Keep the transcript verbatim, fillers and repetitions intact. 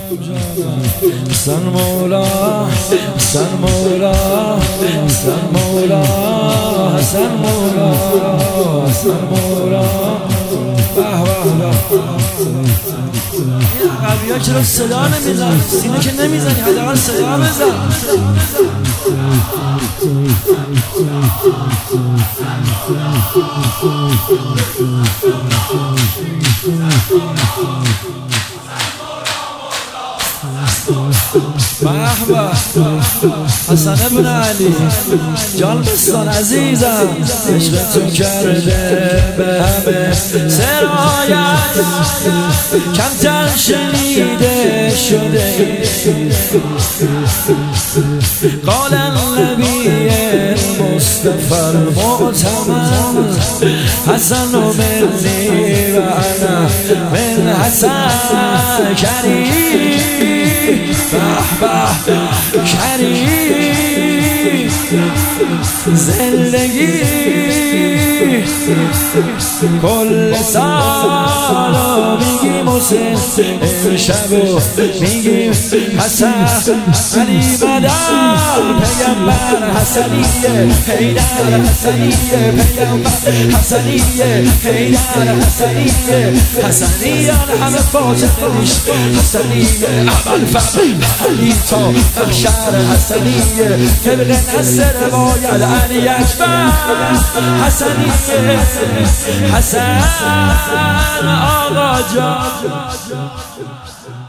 حسن مولا حسن مولا حسن مولا حسن مولا حسن مولا به به این عقبی ها چرا صدا نمیزن؟ سینه که نمیزنی حداقل صدا بزن. مرحبا حسن ابن علی جان بستان عزیزم، عشق تو کرده به همه سرایت، کمتر شنیده شده قال النبی المصطفى المعتمد حسن منی و انا من حسن کریم به به کریم زندگی کل سال میگیم حسین، امشب میگیم حسن علی بدر پیغمبر حسنیه حیدر حسنیه پیغمبر حسنیه حیدر حسنیه حسنیان همه فاطمه نیش حسنیه اول فقر علی تا محشر حسنیه طبق نصر روایت علی اکبر حسنیه حسن آقا جان.